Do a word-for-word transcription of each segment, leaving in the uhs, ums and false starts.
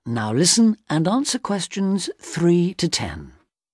Now listen and answer questions three to ten.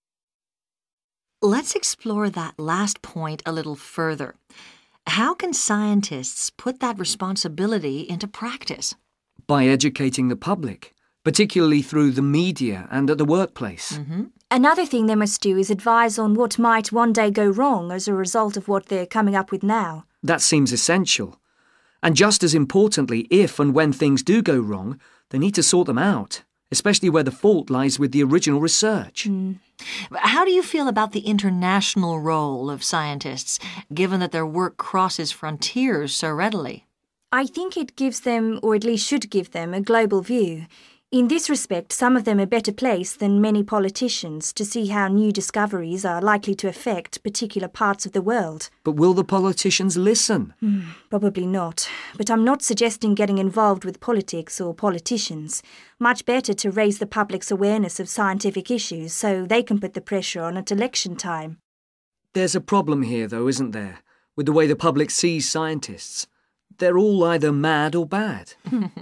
Let's explore that last point a little further. How can scientists put that responsibility into practice? By educating the public, particularly through the media and at the workplace. Mm-hmm. Another thing they must do is advise on what might one day go wrong as a result of what they're coming up with now. That seems essential. And just as importantly, if and when things do go wrong, they need to sort them out, especially where the fault lies with the original research. Mm. How do you feel about the international role of scientists, given that their work crosses frontiers so readily? I think it gives them, or at least should give them, a global view. In this respect, some of them are better placed than many politicians to see how new discoveries are likely to affect particular parts of the world. But will the politicians listen? Mm, probably not. But I'm not suggesting getting involved with politics or politicians. Much better to raise the public's awareness of scientific issues so they can put the pressure on at election time. There's a problem here, though, isn't there, with the way the public sees scientists. They're all either mad or bad.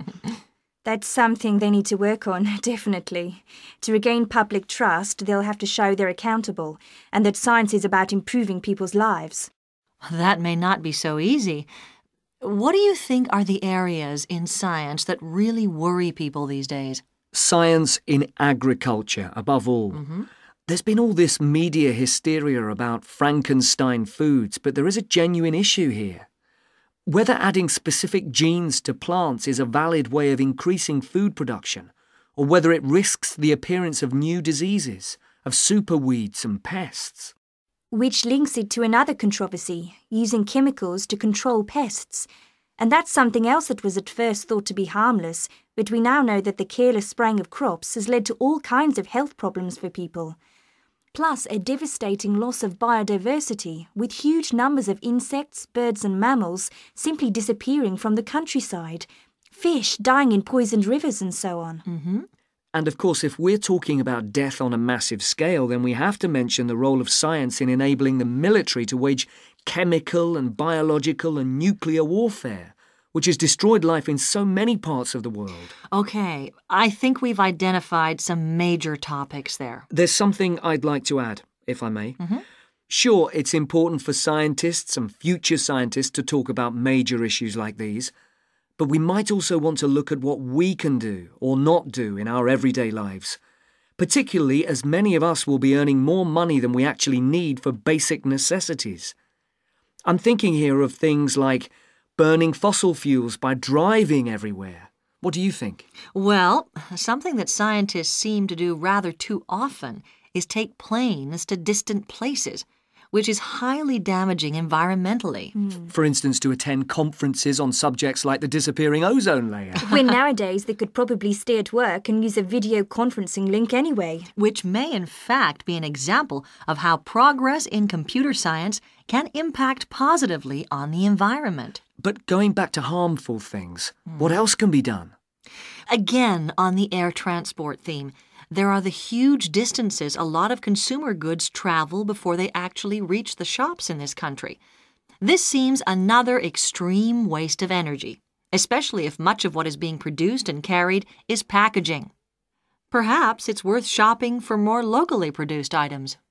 That's something they need to work on, definitely. To regain public trust, they'll have to show they're accountable, and that science is about improving people's lives. That may not be so easy. What do you think are the areas in science that really worry people these days? Science in agriculture, above all. Mm-hmm. There's been all this media hysteria about Frankenstein foods, but there is a genuine issue here. Whether adding specific genes to plants is a valid way of increasing food production, or whether it risks the appearance of new diseases, of superweeds and pests. Which links it to another controversy, using chemicals to control pests. And that's something else that was at first thought to be harmless, but we now know that the careless spraying of crops has led to all kinds of health problems for people. Plus a devastating loss of biodiversity, with huge numbers of insects, birds and mammals simply disappearing from the countryside, fish dying in poisoned rivers and so on. Mm-hmm. And of course, if we're talking about death on a massive scale, then we have to mention the role of science in enabling the military to wage chemical and biological and nuclear warfare, which has destroyed life in so many parts of the world. Okay, I think we've identified some major topics there. There's something I'd like to add, if I may. Mm-hmm. Sure, it's important for scientists and future scientists to talk about major issues like these, but we might also want to look at what we can do or not do in our everyday lives, particularly as many of us will be earning more money than we actually need for basic necessities. I'm thinking here of things like burning fossil fuels by driving everywhere. What do you think? Well, something that scientists seem to do rather too often is take planes to distant places, which is highly damaging environmentally. Mm. For instance, to attend conferences on subjects like the disappearing ozone layer. When nowadays they could probably stay at work and use a video conferencing link anyway. Which may in fact be an example of how progress in computer science can impact positively on the environment. But going back to harmful things, mm. what else can be done? Again, on the air transport theme, there are the huge distances a lot of consumer goods travel before they actually reach the shops in this country. This seems another extreme waste of energy, especially if much of what is being produced and carried is packaging. Perhaps it's worth shopping for more locally produced items.